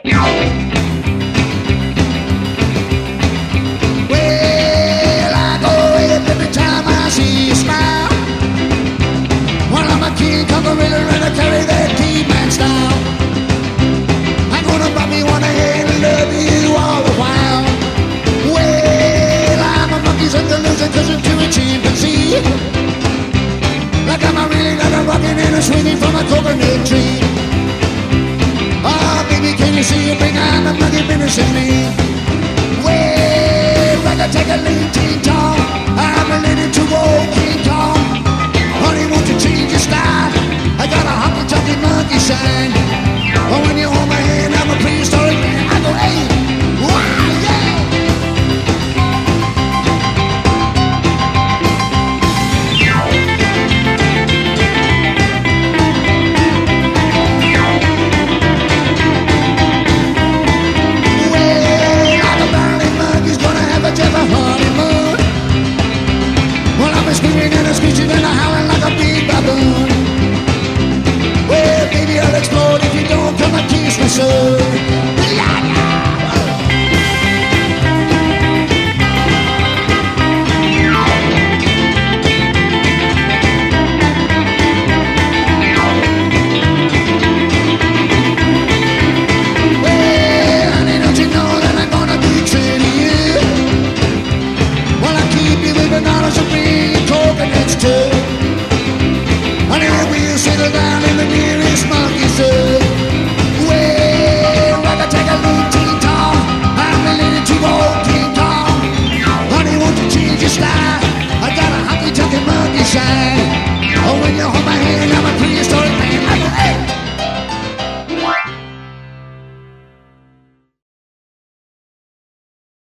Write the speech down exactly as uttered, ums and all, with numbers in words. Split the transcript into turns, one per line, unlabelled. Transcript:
Well, I go every time I see you smile. Well, I'm a king, conqueror, and I carry that caveman style. I'm gonna buy me one hand and love you all the while. Well, I'm a monkey's illusion, cousin to a chimpanzee. Like I'm a really like a rockin' and a swinging from a coconut tree. Oh, baby, can you see it? Bring on the monkey business in me. Well, I can take a lean teen talk.